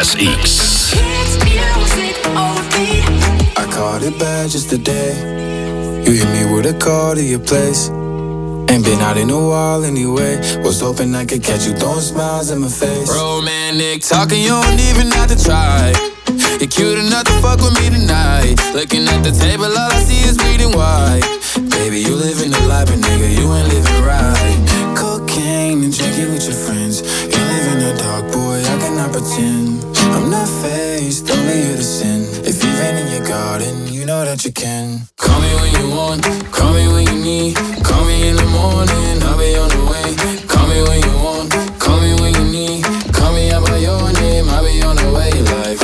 SX. I caught it bad just today. You hit me with a call to your place. Ain't been out in a while anyway. Was hoping I could catch you throwing smiles in my face. Romantic talking, you don't even have to try. You're cute enough to fuck with me tonight. Looking at the table, all I see is bleeding white. Baby, you living the life, but nigga, you ain't living right. Cocaine and drinking with your friends. You live in the dark, boy, I cannot pretend. I'm not faced, only you to sin. If you've been in your garden, you know that you can. Call me when you want, call me when you need. Call me in the morning, I'll be on the way. Call me when you want, call me when you need. Call me out by your name, I'll be on the way. Like,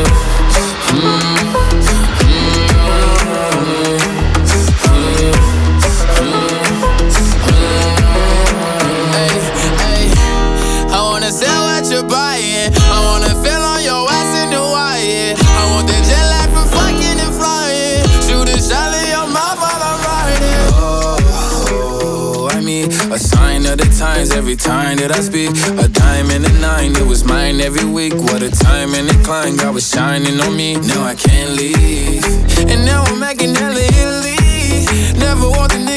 I wanna sell what you're buying. I wanna feel on your ass in Hawaii. I want that jet lag from fucking and flying. Shoot a shot in your mouth while I'm riding. Oh, I mean, a sign of the times every time that I speak. A dime and a nine, it was mine every week. What a time and a climb, God was shining on me. Now I can't leave, and now I'm making hella Italy. Never want the